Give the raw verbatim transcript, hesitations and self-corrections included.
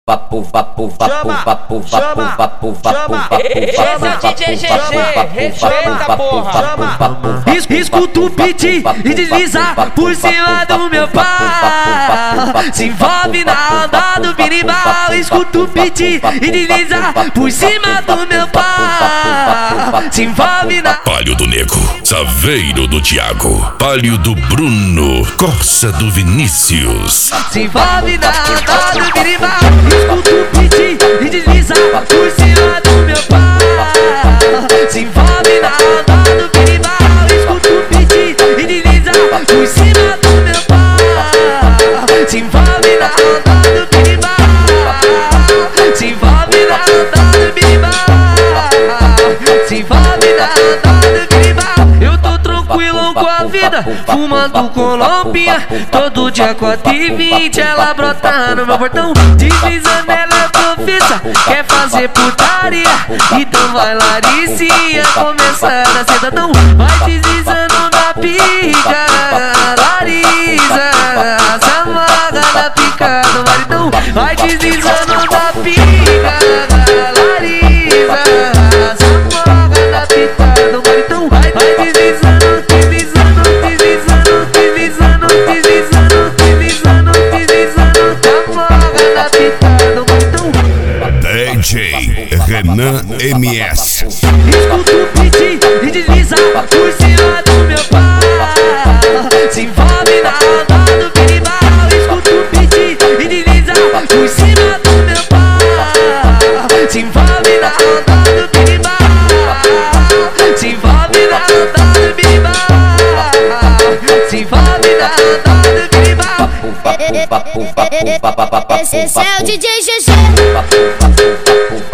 Vapo, vapo, vapo, vapo, vapo, vapo, vapo, vapo. Esse é o D J G G, respeita, porra. Escuta o beat e desliza por cima do meu pau. Se envolve na onda do birimbau. Escuta o beat e desliza por cima do meu pau. Se envolve na... Palio do Nego, Saveiro do Thiago, Palio do Bruno, Corsa do Vinícius. Se envolve na onda do birimbau. Escuta o beat e desliza por cima do meu pau. Se envolve na onda do birimbau. Escuta o beat e desliza por cima do meu pau. Se envolve na onda do birimbau. Se envolve na onda do birimbau. Se envolve na onda do birimbau. Eu tô tranquilo com a vida, fumando colombinha. Todo dia quatro e vinte ela brota no meu portão. Deslizando ela é profissa, quer fazer putaria. Então vai Laricinha, começar a cidadão. Vai deslizando na pica, Larissa, se amarra na pica do maridão. Vai deslizando na pica, Larissa, se amarra na pica do maridão. Vai deslizando, deslizando, deslizando, deslizando, deslizando, deslizando, deslizando, se amarra na pica do maridão. D J Renan M S. Escuta o beat e desliza por cima do meu pau. Se envolve na onda do birimbau. Escuta o beat e desliza por cima do meu pau. Se envolve na onda do birimbau. Se envolve na onda do birimbau. Se envolve na onda do birimbau. Vapo, vapo, vapo, vapo, vapo, vapo, Esse é o D J G G. vapo, vapo, vapo,